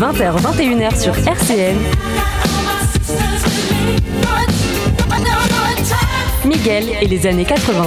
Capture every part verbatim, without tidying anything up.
vingt heures vingt et une heures sur R C N. Miguel et les années quatre-vingts.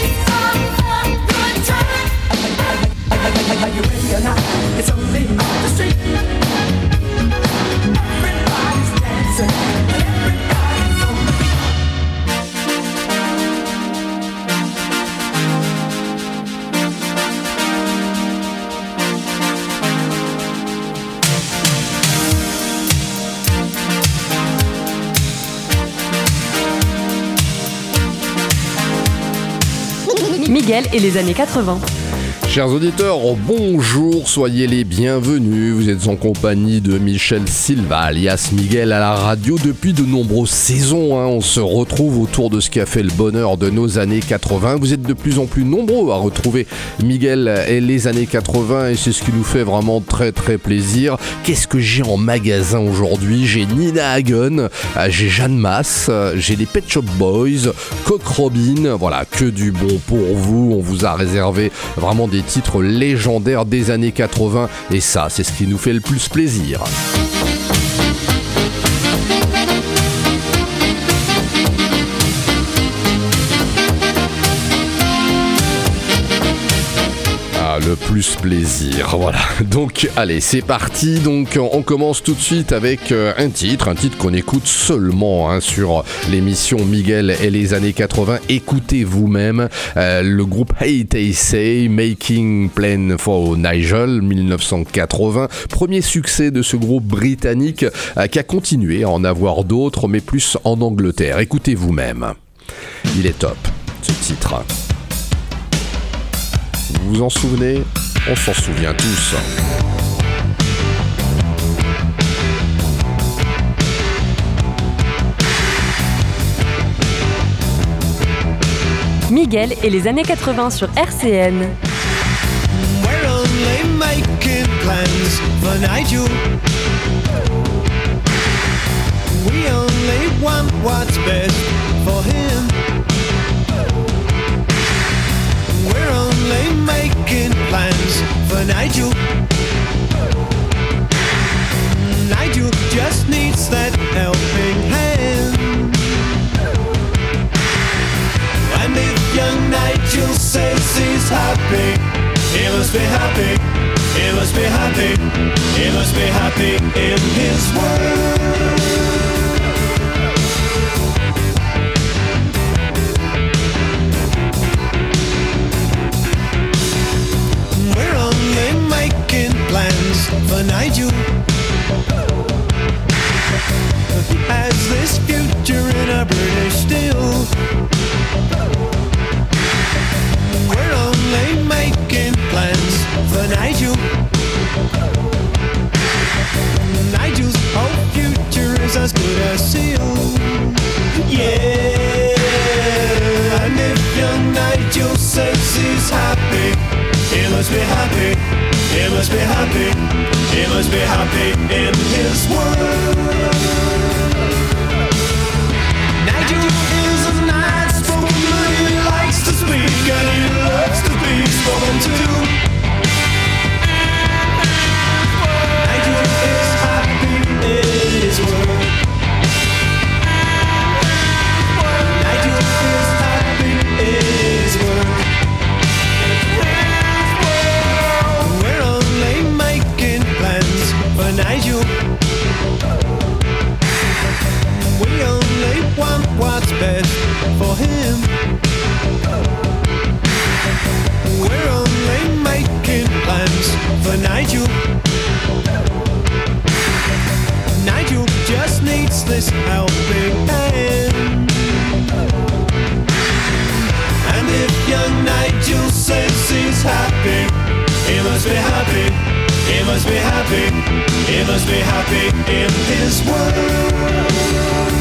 Miguel et les années quatre-vingts. Chers auditeurs, bonjour, soyez les bienvenus. Vous êtes en compagnie de Michel Silva, alias Miguel à la radio depuis de nombreuses saisons. Hein. On se retrouve autour de ce qui a fait le bonheur de nos années quatre-vingts. Vous êtes de plus en plus nombreux à retrouver Miguel et les années quatre-vingts et c'est ce qui nous fait vraiment très très plaisir. Qu'est-ce que j'ai en magasin aujourd'hui ? J'ai Nina Hagen, j'ai Jeanne Masse, j'ai les Pet Shop Boys, Cock Robin. Voilà, que du bon pour vous. On vous a réservé vraiment des titres légendaires des années quatre-vingts et ça, c'est ce qui nous fait le plus plaisir. Le plus plaisir, voilà. Donc allez, c'est parti. Donc on commence tout de suite avec euh, un titre, un titre qu'on écoute seulement hein, sur l'émission Miguel et les années quatre-vingts. Écoutez vous-même euh, le groupe Hey Tay Say, Making Plan for Nigel, dix-neuf cent quatre-vingts. Premier succès de ce groupe britannique euh, qui a continué à en avoir d'autres, mais plus en Angleterre. Écoutez vous-même. Il est top, ce titre. Vous vous en souvenez ? On s'en souvient tous. Miguel et les années quatre-vingts sur R C N. We're only making plans for Nigel. We only want what's best for him. We're only making plans for Nigel. Nigel just needs that helping hand. And if young Nigel says he's happy, he must be happy, he must be happy, he must be happy in his world. Plans for Nigel. He has this future in a British steel. We're only making plans for Nigel. Nigel's whole future is as good as sealed. Yeah, and if young Nigel says he's happy, he must be happy. He must be happy, he must be happy in his world. Nigel is a nice spoken man, he likes to speak and he loves to be spoken to. Nigel is happy in his world. Nigel is happy in his world. Nigel, we only want what's best for him. We're only making plans for Nigel. Nigel just needs this helping hand. And if young Nigel says he's happy, he must be happy. He must be happy, he must be happy in his world.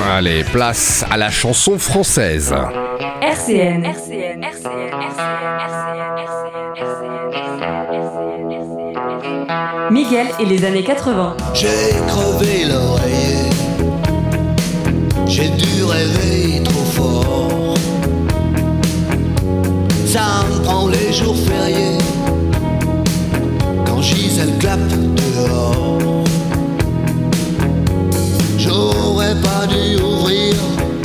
Allez, place à la chanson française. R C N. R C N. R C N. R C N. Miguel et les années quatre-vingts. J'ai crevé l'oreiller, j'ai dû rêver trop fort. Ça me prend les jours fériés, quand Gisèle clappe dehors. J'aurais pas dû ouvrir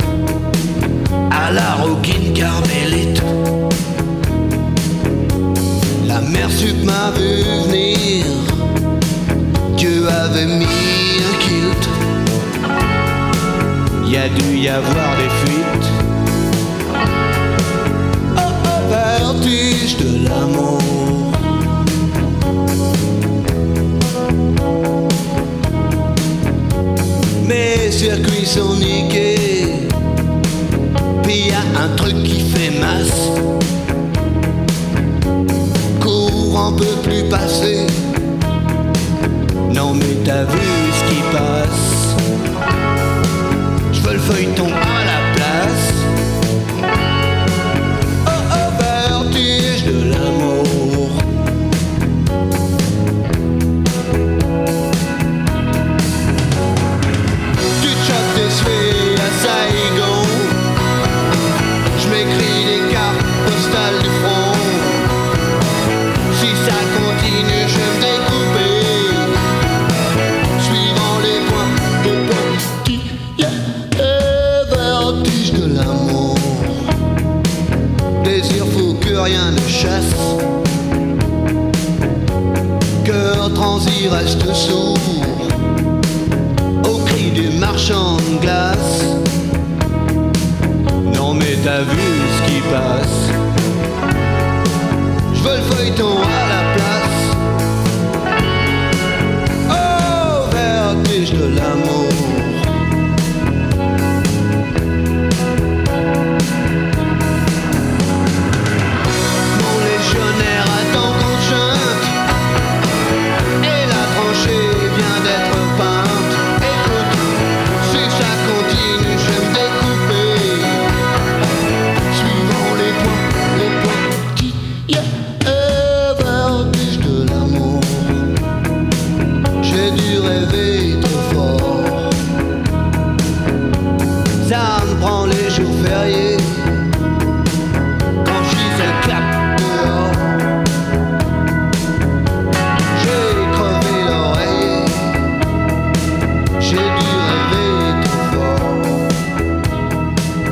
à la rouquine carmélite. La mère sup m'a vu venir, Dieu avait mis un kilt. Y a dû y avoir des fuites. Oh, oh, vertige de l'amour. Mes circuits sont niqués, puis y a un truc qui fait masse. Courant peut plus passer. Non mais t'as vu ce qui passe. J'veux le feuilleton à la place. Oh oh, vertige de l'amour. Tu te chopes des suées à Saigon. J'm'écris des cartes postales du front. Si ça continue, je vais me découper. Suivant les points de petit, yeah, et vertige de l'amour. Désir fou que rien ne chasse. Cœur transi reste sourd au cri du marchand de glace. Non mais t'as vu ce qui passe. J'veux le feuilleton à la place. Oh, vertige de l'amour. Mon légionnaire attend qu'on chante, et la tranchée vient d'être peinte. Écoute, si ça continue, je vais me découper. Suivant les points, les points qui, yeah, et vertige de l'amour. J'ai dû rêver trop fort. Ça me prend les jours fériés, quand Gisèle clappe dehors. J'ai crevé l'oreiller, j'ai dû rêver trop fort.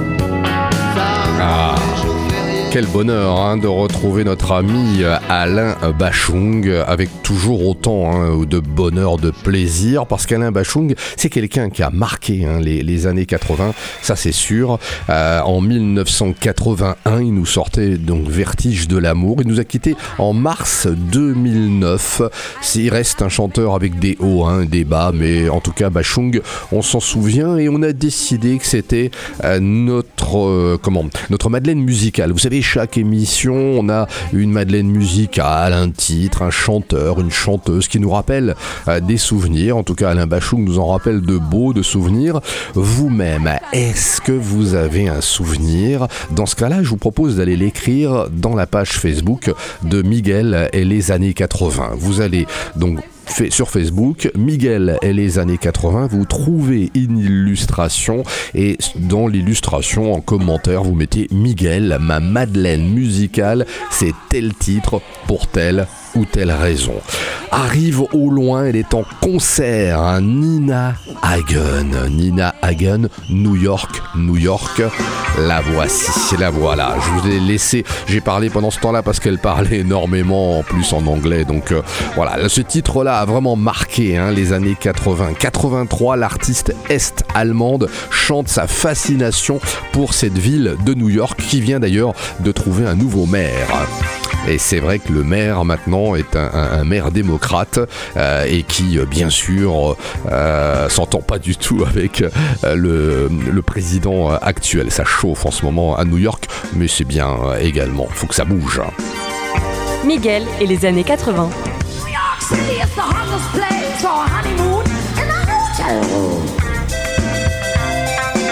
Ça me Ah. prend les jours fériés. Quel bonheur hein, de retrouver notre ami Alain Bachung avec toujours autant hein, de bonheur, de plaisir, parce qu'Alain Bachung, c'est quelqu'un qui a marqué hein, les, les années quatre-vingts, ça c'est sûr. Euh, en dix-neuf cent quatre-vingt-un, il nous sortait donc Vertige de l'amour. Il nous a quittés en mars deux mille neuf. Il reste un chanteur avec des hauts, hein, des bas, mais en tout cas Bachung, on s'en souvient et on a décidé que c'était euh, notre euh, comment notre Madeleine musicale. Vous savez, chaque émission, on a une Madeleine musicale, un titre, un chanteur, une chanteuse qui nous rappelle euh, des souvenirs. En tout cas, Alain Bachung nous en rappelle de beaux, de souvenirs. Vous-même, est-ce que vous avez un souvenir? Dans ce cas-là, je vous propose d'aller l'écrire dans la page Facebook de Miguel et les années quatre-vingts. Vous allez donc fait sur Facebook, Miguel et les années quatre-vingts, vous trouvez une illustration et dans l'illustration, en commentaire, vous mettez Miguel, ma Madeleine musicale, c'est tel titre pour telle ou telle raison. Arrive au loin, elle est en concert, hein, Nina Hagen. Nina Hagen, New York, New York. La voici, la voilà. Je vous ai laissé, j'ai parlé pendant ce temps-là parce qu'elle parlait énormément en plus en anglais. Donc euh, voilà, ce titre-là a vraiment marqué hein, les années quatre-vingts. quatre-vingt-trois, l'artiste est-allemande chante sa fascination pour cette ville de New York qui vient d'ailleurs de trouver un nouveau maire. Et c'est vrai que le maire maintenant est un, un, un maire démocrate euh, et qui bien sûr euh, s'entend pas du tout avec euh, le, le président actuel. Ça chauffe en ce moment à New York, mais c'est bien euh, également, faut que ça bouge. Miguel et les années quatre-vingts. New York City is the hottest place for a honeymoon in the hotel room.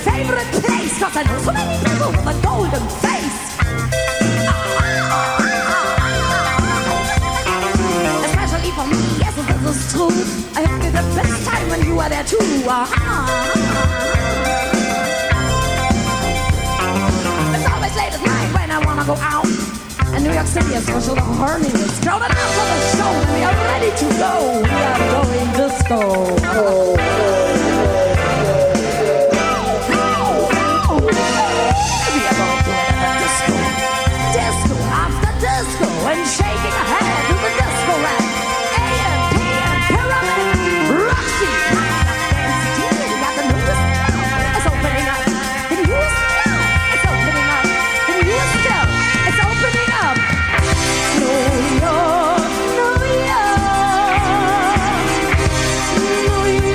favorite place, cause I know so many people with a golden face. Especially for me, yes, this is true. I have the best time when you are there too. It's always late at night when I wanna go out. And New York City is for sure the horniest. Crowded out for the show and we are ready to go. We are going disco. Oh, oh, we are going to another disco. Disco after disco and shaking a head to the disco rap. A M P M Pyramid, Roxy, Dance T V, got the newest now. It's opening up in Houston. It's opening up in Houston. It's opening up. New York, New York, New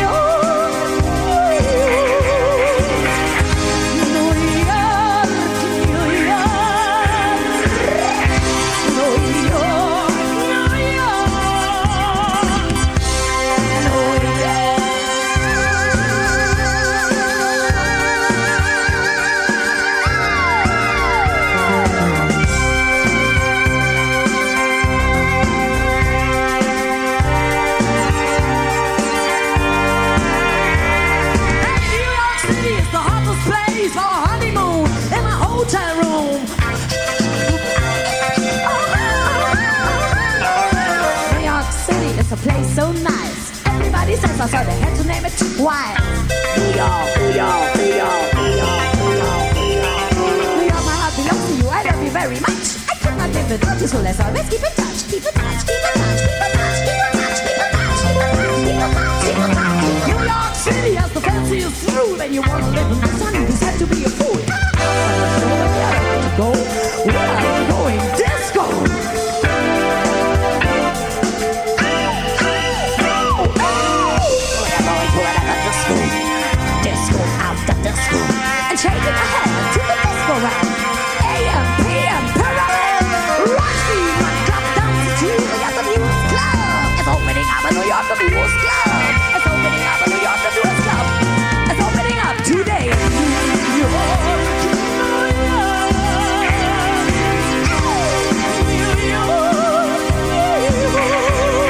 place so nice. Everybody says so, so they had to name it twice. New York, New York, New York, New York, New York, New York. New York, my heart belongs to you. I love you very much. I could not live without you, so let's always keep in touch. Keep in touch, keep in touch, keep in touch, keep in touch, keep in touch, keep in touch, keep in touch, keep in touch. New York City has the fanciest food, and you wanna live in the sun, you just have to be a fool. To go, we are going disco. Disco after disco, and shaking my head to the disco rap. A M P M Pyramid, Roxy, my club dance to the other News Club. It's opening up in New York, the News Club. It's opening up in New York, the News Club. It's opening up today. New York, New York, New York, New York.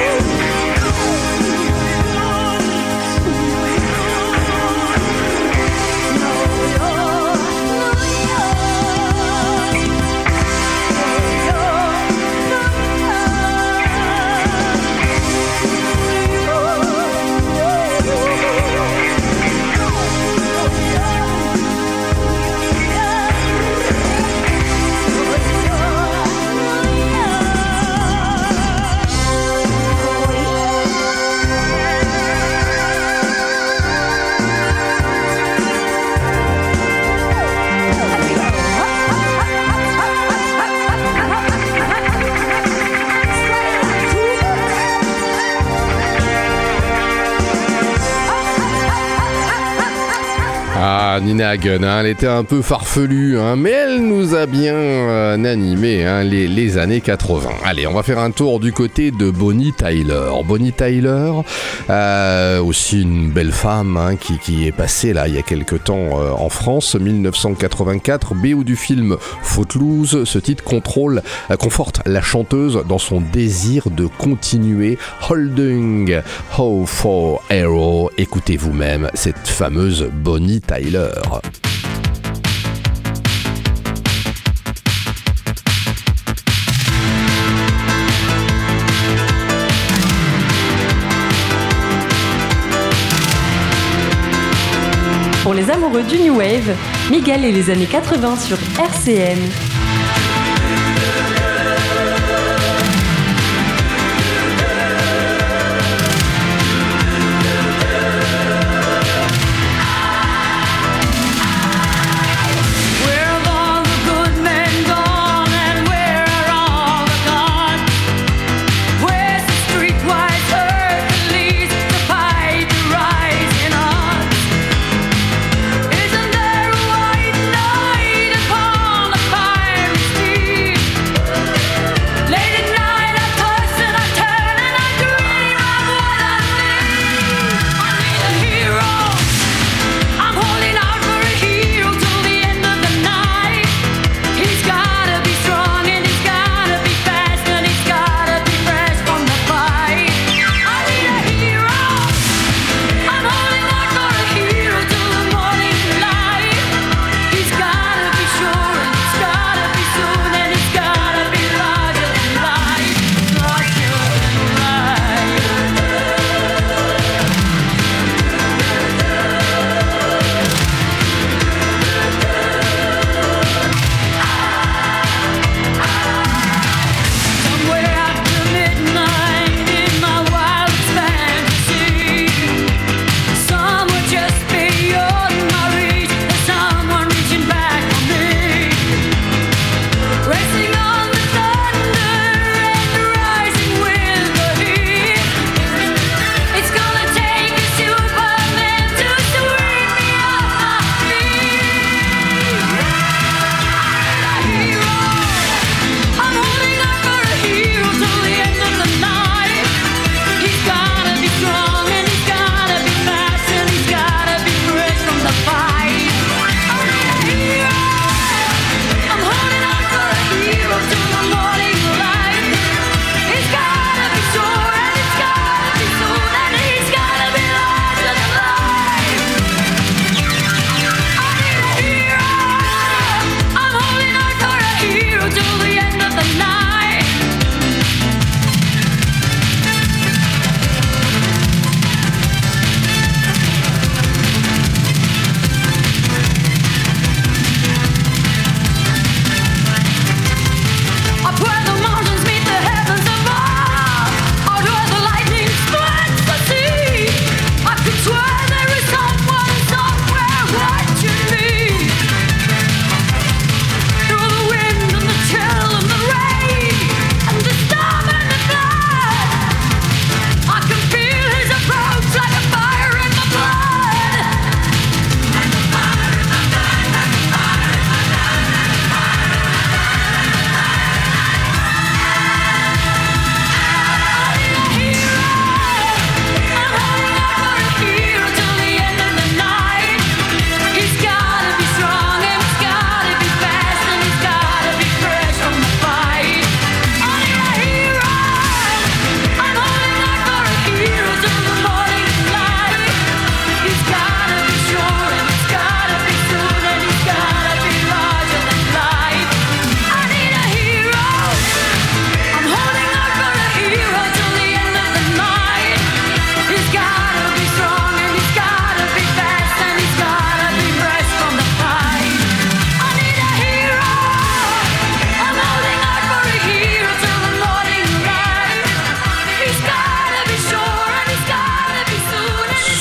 Ah, Nina Hagen, hein, elle était un peu farfelue, hein, mais elle nous a bien euh, animé hein, les, les années quatre-vingts. Allez, on va faire un tour du côté de Bonnie Tyler. Bonnie Tyler, euh, aussi une belle femme hein, qui, qui est passée là il y a quelques temps euh, en France, dix-neuf cent quatre-vingt-quatre, B O du film Footloose. Ce titre contrôle, euh, conforte la chanteuse dans son désir de continuer. Holding Ho for Hero. Écoutez vous-même cette fameuse Bonnie Tyler. Pour les amoureux du New Wave, Miguel et les années quatre-vingts sur R C N. Isn't there a white knight upon a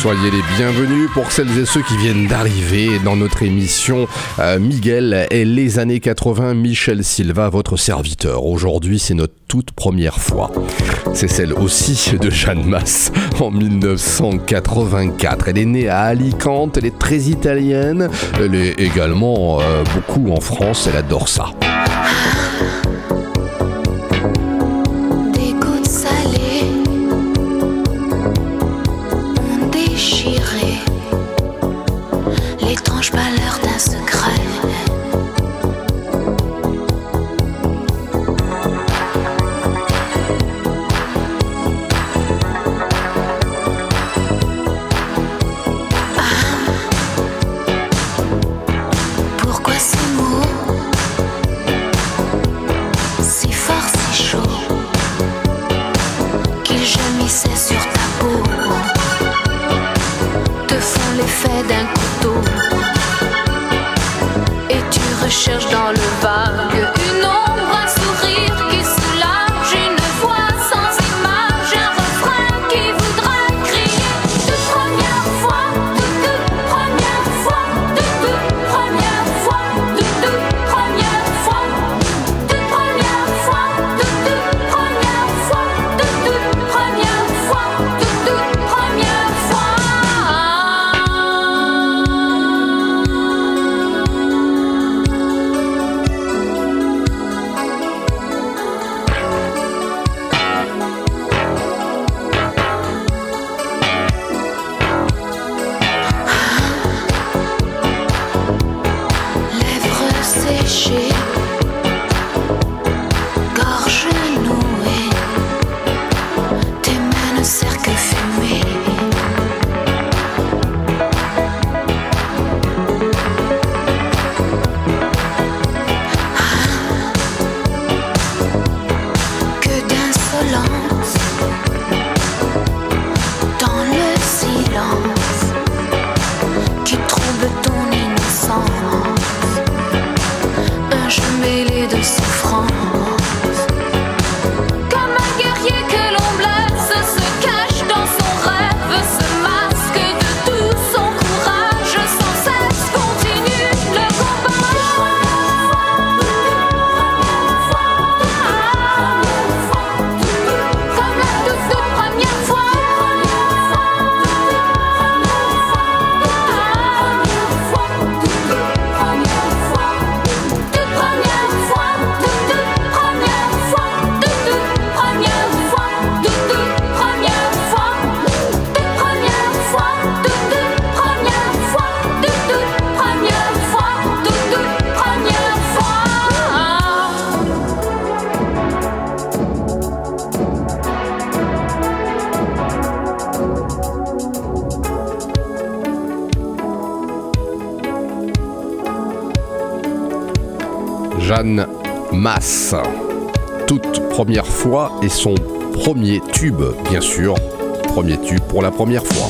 Soyez les bienvenus pour celles et ceux qui viennent d'arriver dans notre émission euh, Miguel et les années quatre-vingts, Michel Silva, votre serviteur. Aujourd'hui, c'est notre toute première fois. C'est celle aussi de Jeanne Mas en dix-neuf cent quatre-vingt-quatre. Elle est née à Alicante, elle est très italienne, elle est également euh, beaucoup en France, elle adore ça. Malheur d'un secret. Ah, pourquoi ces mots si forts, si chauds, qu'ils gémissaient sur ta peau, te font l'effet d'un couteau? Recherche dans le vague une ombre, un sourire qui soulage, une voix sans image, un refrain qui voudra crier. Toute première fois, toute, toute première fois, toute, toute première fois, toute, toute première fois, toute première fois, toute, toute première fois, toute, toute première fois, toute, toute première fois. Gorge nouée, tes mains ne servent que fumer. Ah, que d'insolence dans le silence qui trouble ton innocence. Un jeu mêlé de souffrance. Comme un guerrier que l'on blesse, se cache dans son rêve, se masque de tout son courage, sans cesse continue le combat. Comme la toute, toute première fois. Jeanne Mas, toute première fois, et son premier tube, bien sûr, premier tube pour la première fois.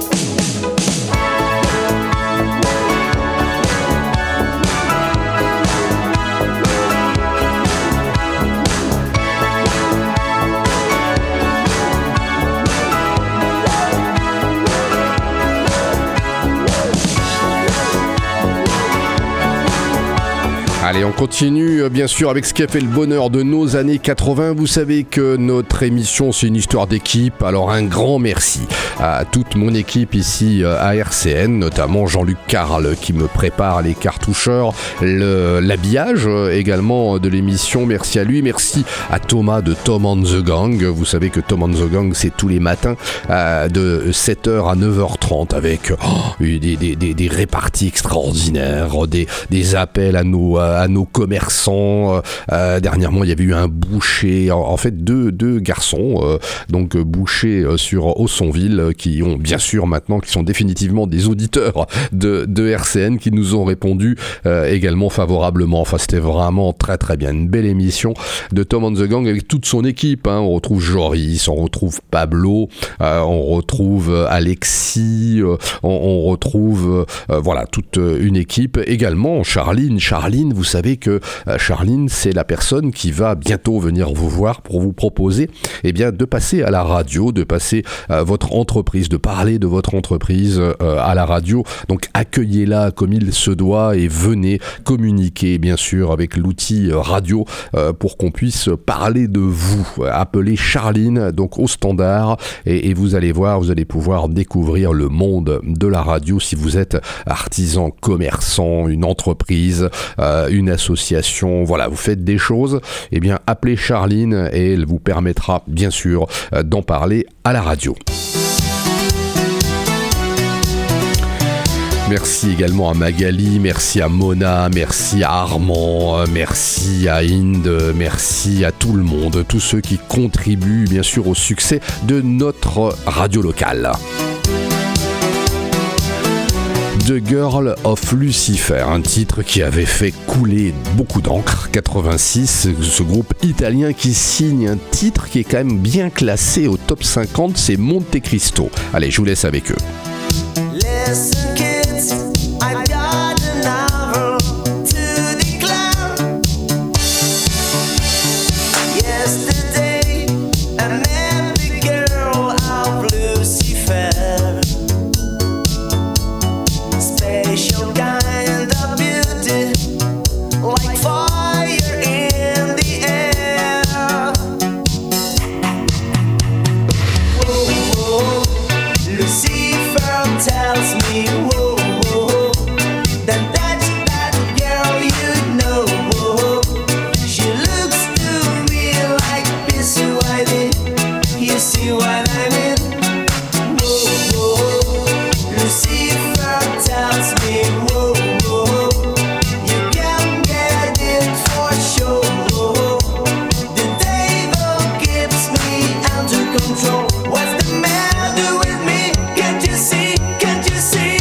Allez, on continue bien sûr avec ce qui a fait le bonheur de nos années quatre-vingts. Vous savez que notre émission, c'est une histoire d'équipe. Alors un grand merci à toute mon équipe ici à R C N, notamment Jean-Luc Carle qui me prépare les cartoucheurs, le, l'habillage également de l'émission. Merci à lui. Merci à Thomas de Tom and the Gang. Vous savez que Tom and the Gang, c'est tous les matins euh, de sept heures à neuf heures trente avec oh, des, des, des, des réparties extraordinaires, des, des appels à nos... à nos commerçants. Euh, dernièrement, il y avait eu un boucher, en, en fait deux, deux garçons, euh, donc bouchers euh, sur Haussonville, euh, qui ont bien sûr maintenant, qui sont définitivement des auditeurs de, de R C N, qui nous ont répondu euh, également favorablement. Enfin, c'était vraiment très très bien. Une belle émission de Tom and the Gang avec toute son équipe. Hein. On retrouve Joris, on retrouve Pablo, euh, on retrouve Alexis, euh, on, on retrouve euh, voilà toute une équipe. Également Charline. Charline, vous savez que euh, Charline, c'est la personne qui va bientôt venir vous voir pour vous proposer eh bien, de passer à la radio, de passer euh, votre entreprise, de parler de votre entreprise euh, à la radio. Donc accueillez-la comme il se doit et venez communiquer bien sûr avec l'outil radio euh, pour qu'on puisse parler de vous. Appelez Charline donc au standard et, et vous allez voir, vous allez pouvoir découvrir le monde de la radio si vous êtes artisan, commerçant, une entreprise, euh, une association, voilà, vous faites des choses, eh bien appelez Charline et elle vous permettra bien sûr euh, d'en parler à la radio. Merci également à Magali, merci à Mona, merci à Armand, merci à Inde, merci à tout le monde, tous ceux qui contribuent bien sûr au succès de notre radio locale. The Girl of Lucifer, un titre qui avait fait couler beaucoup d'encre, quatre-vingt-six, ce groupe italien qui signe un titre qui est quand même bien classé au top cinquante, c'est Monte Cristo. Allez, je vous laisse avec eux. Listen, kids, I've got a novel to declare. Yesterday, I met the girl of Lucifer. Special kind of beauty, like fire in the air. Whoa, whoa, Lucifer tells me, whoa, whoa, that that's that girl you know. Whoa, she looks to me like Pissy Whitey. You see what I mean? Whoa, whoa, Lucifer tells me, whoa, whoa, you can get it for sure. The devil keeps me under control. What's the matter with me? Can't you see? Can't you see?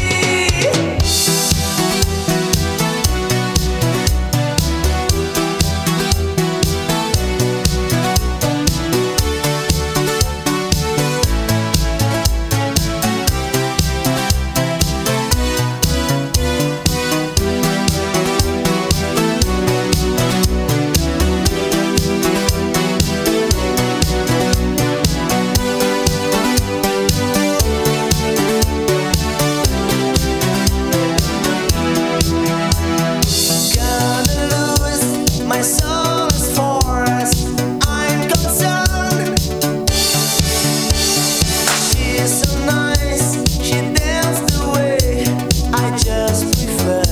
Gonna lose my soul as far as I'm concerned. She's so nice, she danced the way I just prefer.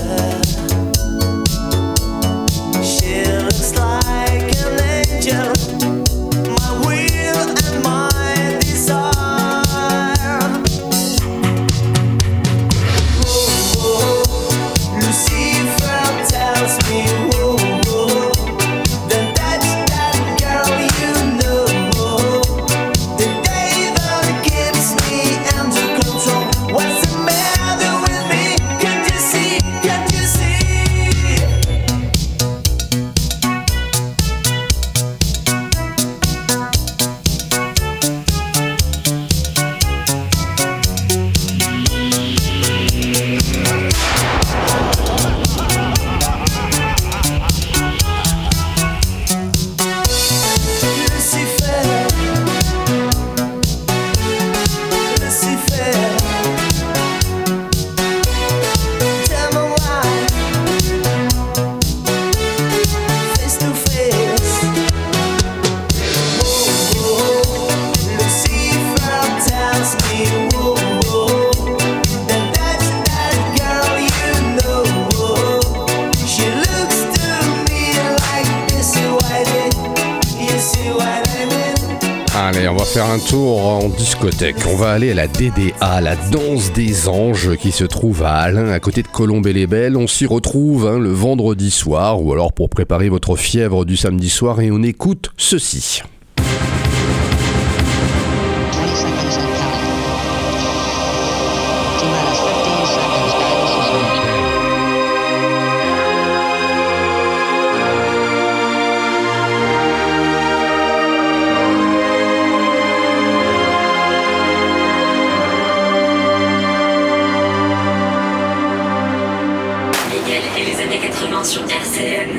She looks like an angel, my will and my desire. Whoa, whoa, Lucifer tells me, whoa, whoa, that that's that girl you know. The devil keeps me under control. What's the matter with me? Can't you see? Can't you see? Lucifer, Lucifer, tell me why, face to face. Whoa, whoa, Lucifer tells me, whoa, whoa, that that's that girl you know. She looks to me like Pissy Whitey. You see what I mean? Allez, on va faire un tour en discothèque. On va aller à la D D A, la danse des anges, qui se trouve à Alain, à côté de Colombey-les-Belles. On s'y retrouve hein, le vendredi soir, ou alors pour préparer votre fièvre du samedi soir, et on écoute ceci. twenty seconds and counting. T minus fifteen seconds, guidance is reached. Miguel et les années quatre-vingts sur R C N.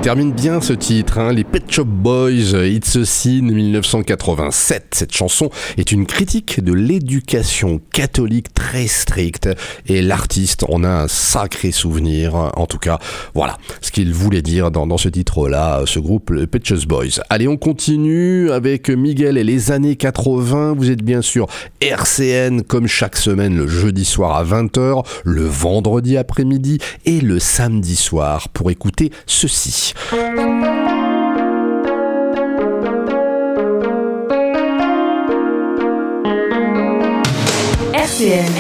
termine bien ce titre, hein, les Pet Shop Boys, It's a Sin, dix-neuf cent quatre-vingt-sept. Cette chanson est une critique de l'éducation catholique très stricte et l'artiste en a un sacré souvenir. En tout cas, voilà ce qu'il voulait dire dans, dans ce titre-là, ce groupe, les Pet Shop Boys. Allez, on continue avec Miguel et les années quatre-vingts. Vous êtes bien sûr R C N comme chaque semaine le jeudi soir à vingt heures, le vendredi après-midi et le samedi soir pour écouter ceci. R C N.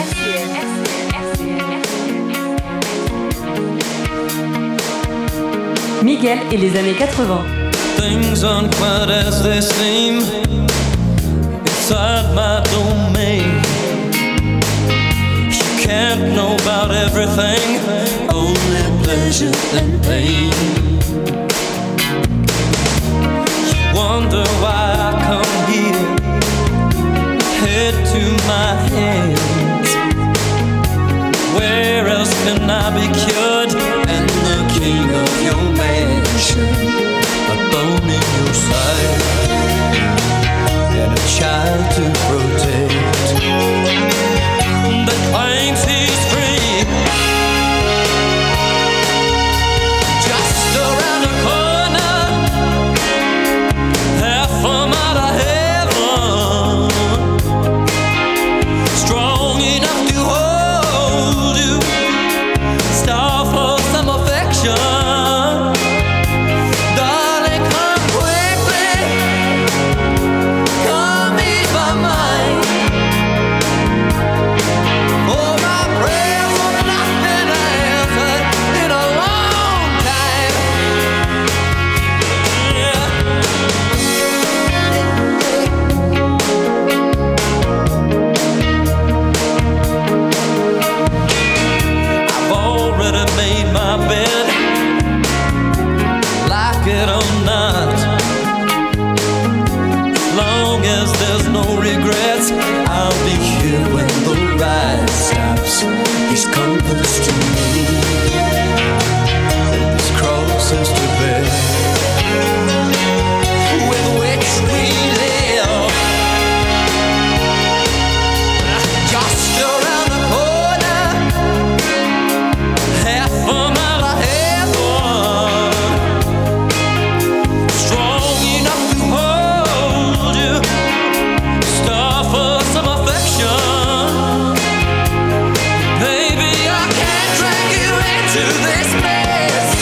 Miguel et les années quatre-vingts. Things aren't quite as they seem inside my domain. You can't know about everything, only pleasure and pain. You wonder why I come here, head to my hands. Where else can I be cured and the king of your mansion? A bone in your side and a child to protect that claims he's free. Just around the corner, half a mile of heaven, strong enough to hold you, star for some affection. He's convinced to me and his crosses to bear, with which we live. Just around the corner, half a mile ahead, strong enough to hold you, star for some affection. To this place,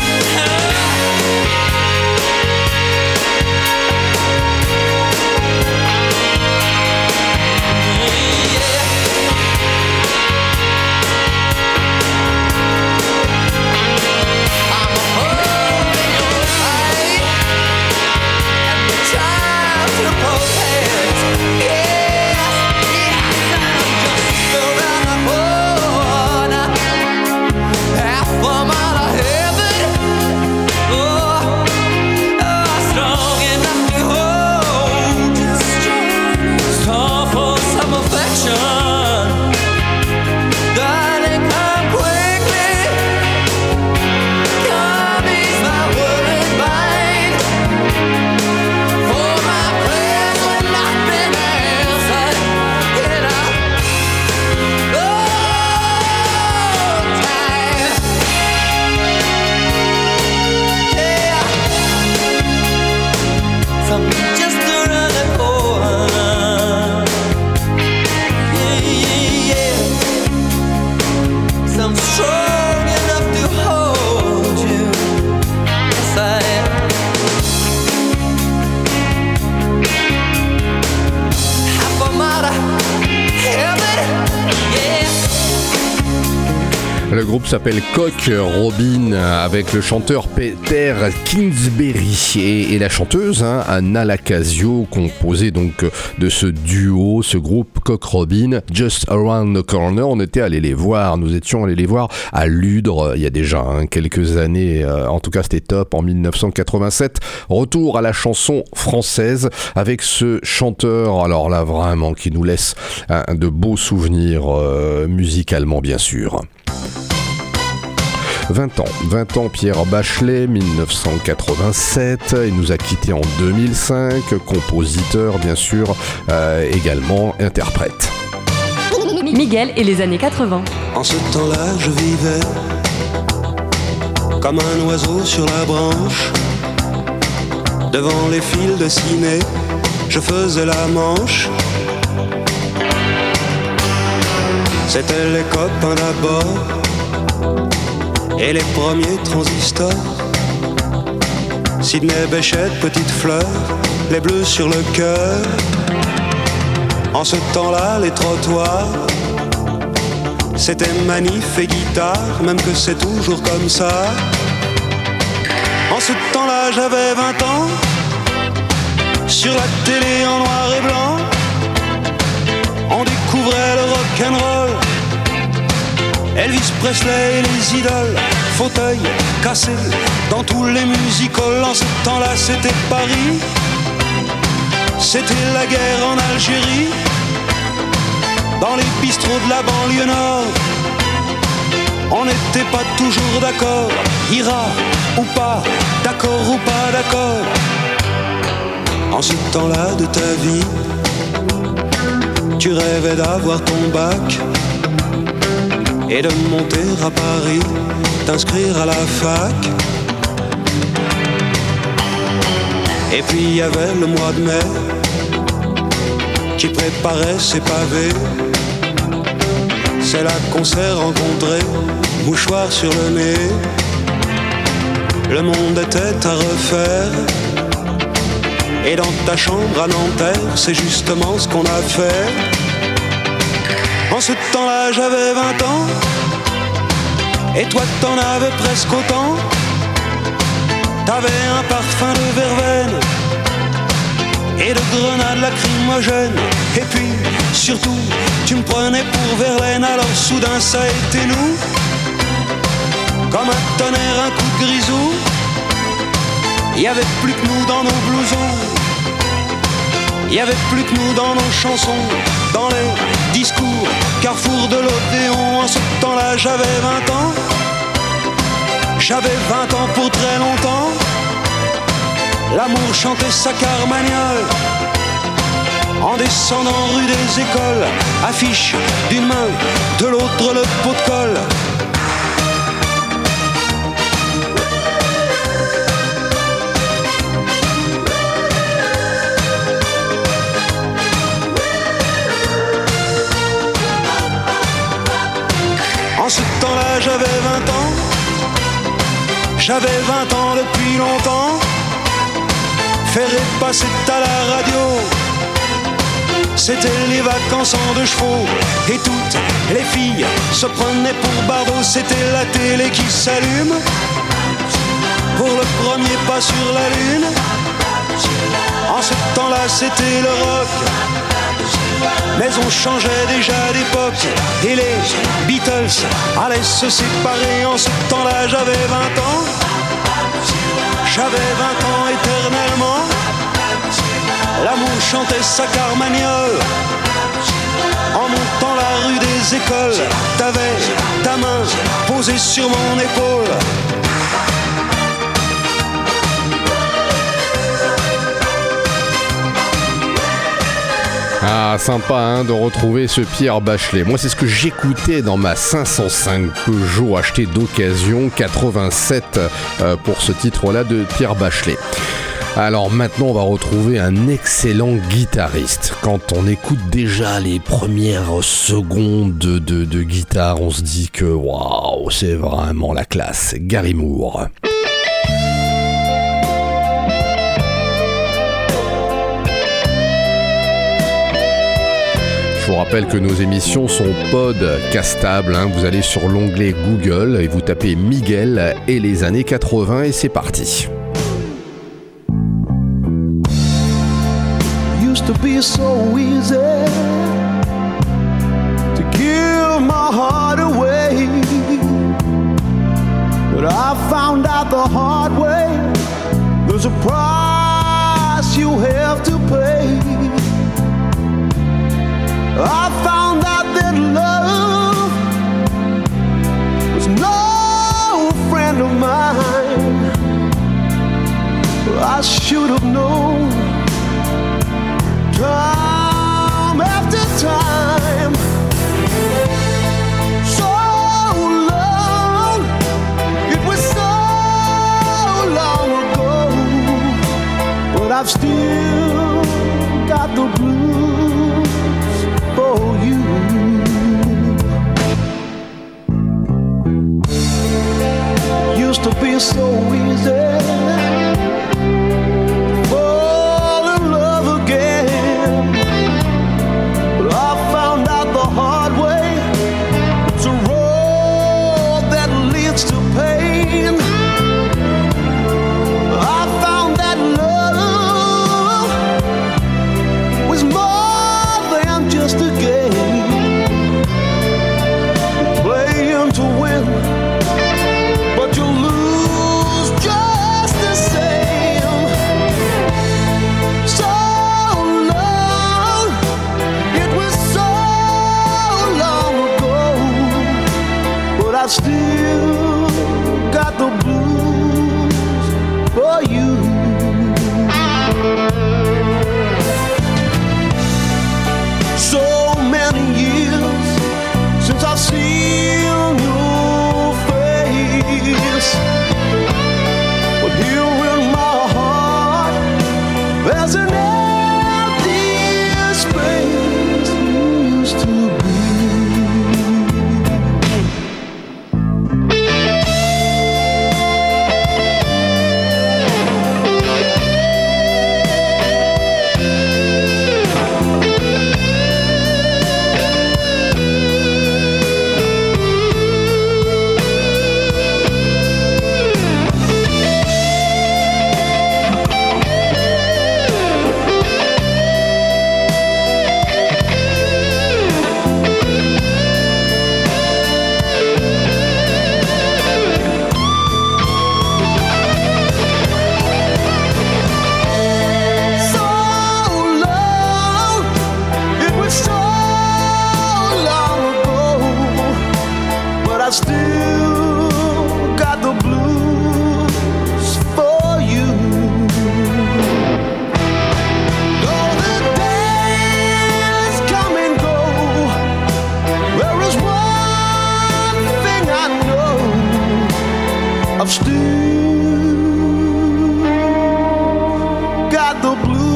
I'm a hole in your eye and the child to protect. Yes, yes, I'm just around the corner, half a mile of heaven, oh, oh, strong enough to hold you, star for some affection. Darling, come quickly, come ease my worried mind, for my prayers have not been answered in a long time. Some just around the corner, yeah, yeah, yeah. Some strong enough to hold you, yes I am. Half a mile of heaven, yeah. Le groupe s'appelle Cock Robin avec le chanteur Peter Kingsbury et, et la chanteuse hein, Anna Lacasio, composée donc de ce duo, ce groupe Cock Robin, Just Around the Corner. On était allés les voir, nous étions allés les voir à Ludre il y a déjà hein, quelques années, euh, en tout cas c'était top en dix-neuf cent quatre-vingt-sept. Retour à la chanson française avec ce chanteur, alors là vraiment qui nous laisse hein, de beaux souvenirs euh, musicalement bien sûr. vingt ans, vingt ans Pierre Bachelet, dix-neuf cent quatre-vingt-sept, il nous a quittés en deux mille cinq, compositeur bien sûr, euh, également interprète. Miguel et les années quatre-vingts. En ce temps-là, je vivais comme un oiseau sur la branche. Devant les fils de ciné, je faisais la manche. C'était les copains d'abord et les premiers transistors. Sidney Bechet, Petite Fleur, les bleus sur le cœur. En ce temps-là, les trottoirs, c'était manif et guitare, même que c'est toujours comme ça. En ce temps-là, j'avais vingt ans, sur la télé en noir et blanc, on découvrait le rock'n'roll, Elvis Presley et les idoles, fauteuils cassés dans tous les music-halls. En ce temps-là, c'était Paris, c'était la guerre en Algérie, dans les bistrots de la banlieue nord. On n'était pas toujours d'accord, ira ou pas, d'accord ou pas d'accord. En ce temps-là de ta vie, tu rêvais d'avoir ton bac et de monter à Paris, t'inscrire à la fac. Et puis il y avait le mois de mai qui préparait ses pavés. C'est là qu'on s'est rencontrés, mouchoir sur le nez. Le monde était à refaire, et dans ta chambre à Nanterre, c'est justement ce qu'on a fait. En ce temps-là, j'avais vingt ans, et toi t'en avais presque autant. T'avais un parfum de verveine et de grenades lacrymogènes. Et puis, surtout, tu me prenais pour Verlaine. Alors soudain ça a été nous, comme un tonnerre, un coup de grisou. Il y avait plus que nous dans nos blousons, il y avait plus que nous dans nos chansons, dans les discours, carrefour de l'Odéon. En ce temps-là, j'avais vingt ans, j'avais vingt ans pour très longtemps. L'amour chantait sa carmagnole en descendant rue des Écoles, affiche d'une main, de l'autre le pot de colle. En ce temps-là, j'avais vingt ans, j'avais vingt ans depuis longtemps. Ferré passait à la radio, c'était les vacances en deux chevaux, et toutes les filles se prenaient pour barreaux. C'était la télé qui s'allume pour le premier pas sur la lune. En ce temps-là, c'était le rock, mais on changeait déjà d'époque, et les Beatles allaient se séparer. En ce temps-là, j'avais vingt ans, j'avais vingt ans éternellement. L'amour chantait sa carmagnole en montant la rue des Écoles. T'avais ta main posée sur mon épaule. Ah, sympa hein, de retrouver ce Pierre Bachelet. Moi, c'est ce que j'écoutais dans ma cinq cent cinq Peugeot achetée d'occasion quatre-vingt-sept euh, pour ce titre-là de Pierre Bachelet. Alors maintenant, on va retrouver un excellent guitariste. Quand on écoute déjà les premières secondes de, de, de guitare, on se dit que waouh, c'est vraiment la classe. Gary Moore. Je vous rappelle que nos émissions sont podcastables, hein. Vous allez sur l'onglet Google et vous tapez Miguel et les années quatre-vingts et c'est parti. Used to be so easy to give my heart away, but I found out the hard way there's a price you have to pay. I found out that love was no I've still got the blues for you. Used to be so easy fall in love again, but I found out the hard way. It's a road that leads to pain. I found that love was more than just a game, playing to win, but you lose just the same. So long, it was so long ago, but I still got the blues for you. So many years since I've seen your face, but here in my heart there's an empty space used to be. So long, it was so long ago, but I still got the blues for you. Though the days come and go, there is one thing I know: I've still got the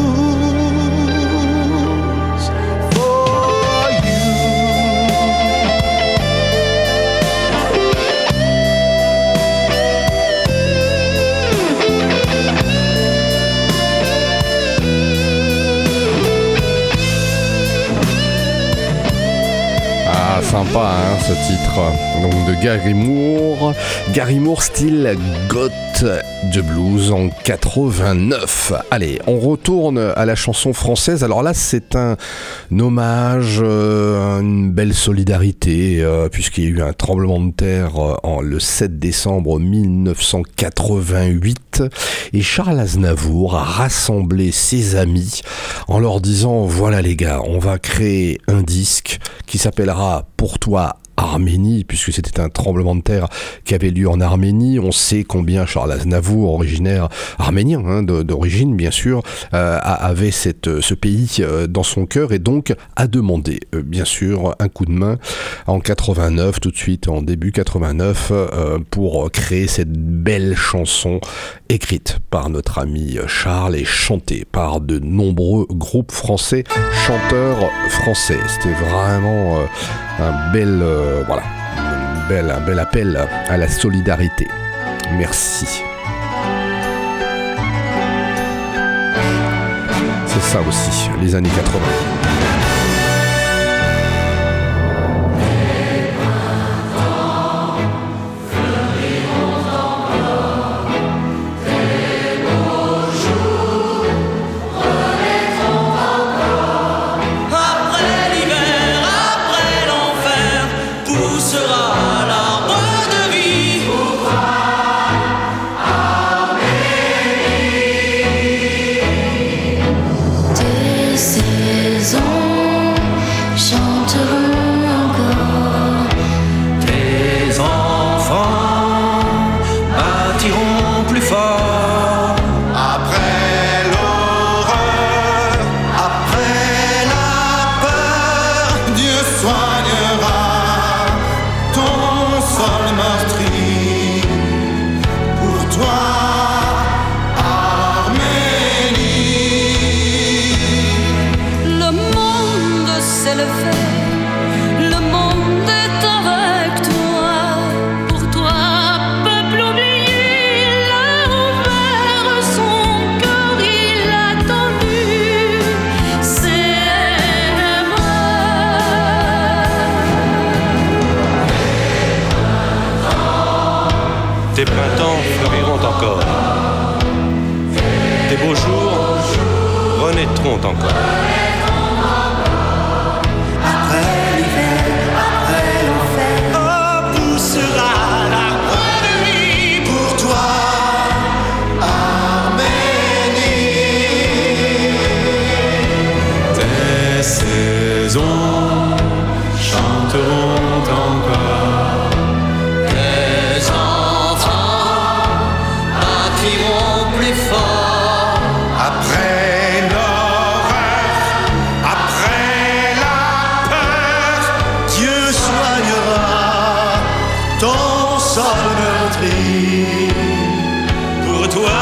blues for you. Ah, sympa hein, ce titre. Donc de Gary Moore. Gary Moore style Got the Blues en quatre-vingt-neuf. Allez, on retourne à la chanson française. Alors là, c'est un hommage, euh, une belle solidarité, euh, puisqu'il y a eu un tremblement de terre euh, en, le sept décembre mille neuf cent quatre-vingt-huit. Et Charles Aznavour a rassemblé ses amis en leur disant: voilà les gars, on va créer un disque qui s'appellera Pour toi Arménie, puisque c'était un tremblement de terre qui avait lieu en Arménie. On sait combien Charles Aznavour, originaire arménien hein, de, d'origine bien sûr, euh, avait cette, ce pays euh, dans son cœur, et donc a demandé euh, bien sûr un coup de main en quatre-vingt-neuf, tout de suite en début quatre-vingt-neuf, euh, pour créer cette belle chanson écrite par notre ami Charles et chantée par de nombreux groupes français, chanteurs français. C'était vraiment euh, un bel euh, voilà, une belle, un bel appel à la solidarité. Merci. C'est ça aussi, les années quatre-vingts. This is remonte encore. Après l'hiver, après l'enfer, oh, poussera l'arbre de vie pour toi, Arménie. Tes saisons chanteront encore. Tes enfants bâtiront plus fort. Après l'horreur, après la peur, Dieu soignera ton sol meurtri. Pour toi,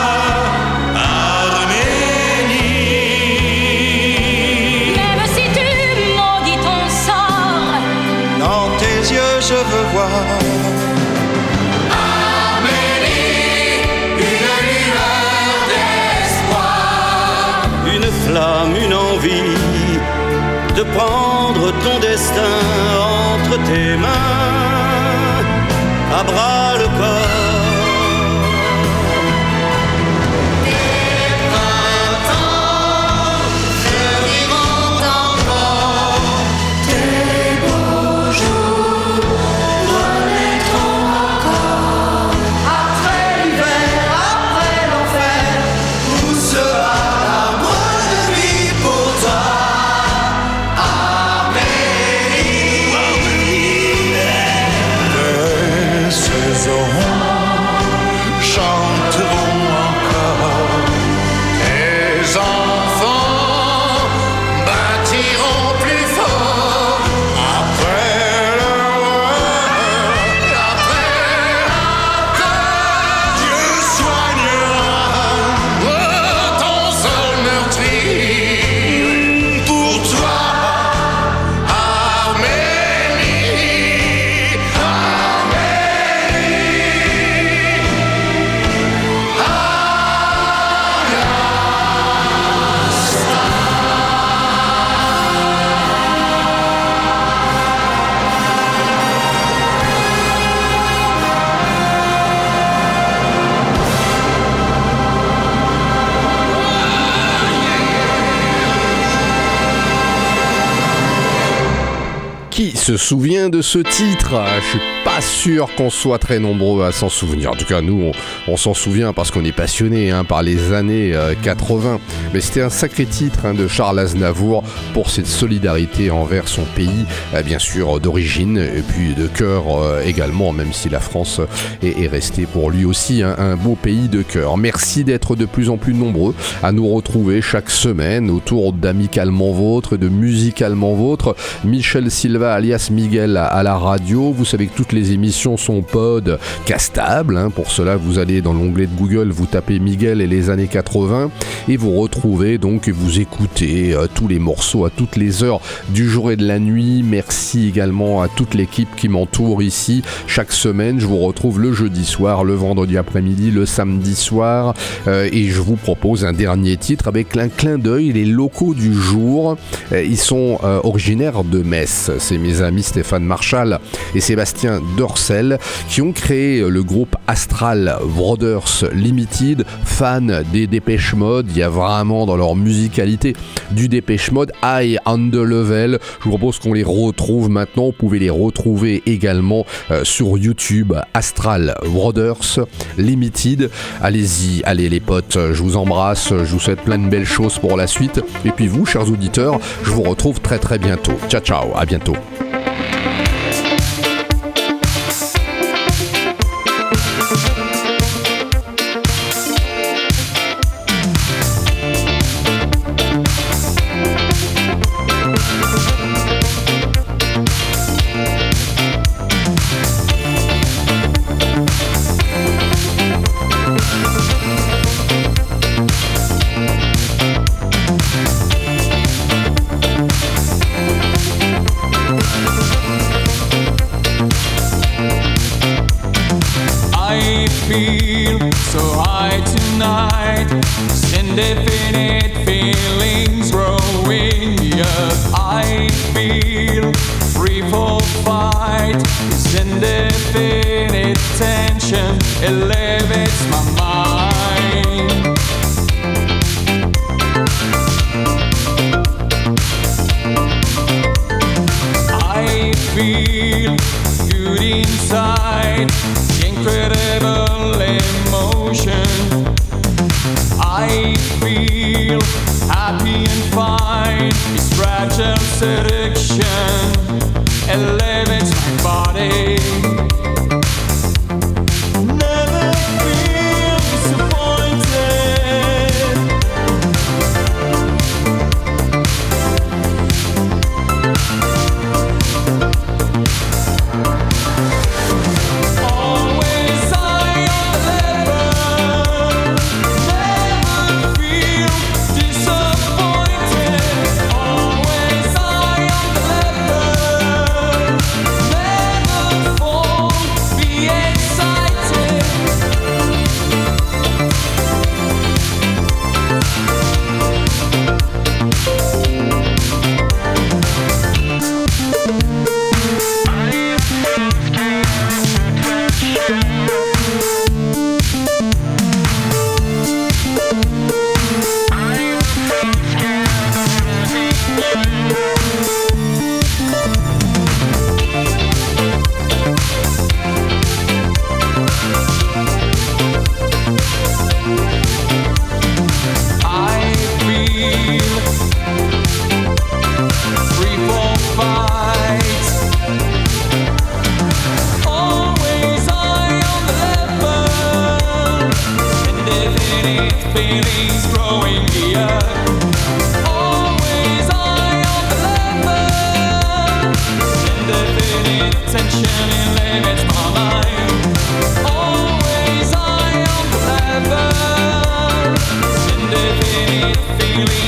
Arménie. Même si tu maudis ton sort, Dans tes yeux, je veux voir une flamme, une envie de prendre ton destin entre tes mains, à bras le corps. Après l'hiver, après l'enfer, où sera l'arbre de vie pour toi, Arménie. Les saisons chanteront encore, tes enfants bâtiront plus fort. Après l'horreur, après la peur, Dieu soignera oh, ton sol meurtri. Pour toi, Arménie, Qui se souvient de ce titre? Je suis pas sûr qu'on soit très nombreux à s'en souvenir. En tout cas, nous, on, on s'en souvient parce qu'on est passionné hein, par les années euh, quatre-vingts. Mais c'était un sacré titre hein, de Charles Aznavour pour cette solidarité envers son pays, euh, bien sûr d'origine et puis de cœur euh, également, même si la France est, est restée pour lui aussi hein, un beau pays de cœur. Merci d'être de plus en plus nombreux à nous retrouver chaque semaine autour d'Amicalement Vôtre et de Musicalement Vôtre. Michel Silva alias Miguel à la radio. Vous savez que toutes les émissions sont podcastables. Hein. Pour cela, vous allez dans l'onglet de Google, vous tapez Miguel et les années quatre-vingts et vous retrouvez donc, vous écoutez euh, tous les morceaux à toutes les heures du jour et de la nuit. Merci également à toute l'équipe qui m'entoure ici. Chaque semaine, je vous retrouve le jeudi soir, le vendredi après-midi, le samedi soir euh, et je vous propose un dernier titre avec un clin d'œil. Les locaux du jour, euh, ils sont euh, originaires de Metz. C'est mes amis Stéphane Marchal et Sébastien Dorcel qui ont créé le groupe Astral Brothers Limited, fans des Dépêche Mode. Il y a vraiment dans leur musicalité du Dépêche Mode high on the level. Je vous propose qu'on les retrouve maintenant. Vous pouvez les retrouver également euh, sur YouTube, Astral Brothers Limited. Allez-y, allez les potes, je vous embrasse, je vous souhaite plein de belles choses pour la suite. Et puis vous, chers auditeurs, je vous retrouve très très bientôt. Ciao ciao, à bientôt. Indefinite feelings growing up. I feel free for fight. This indefinite tension elevates my mind. feel good inside, incredible emotion. I feel happy and fine. This fragile seduction elevates my body. Never feel disappointed. Always eye on the lever. Never feel disappointed. Always eye on the lever. Never fall. Be excited. I feel free for fight. Always eye on the level. Indefinite feelings growing here. Always eye on the level. Indefinite tension limits my mind. Always eye on the level. Indefinite feelings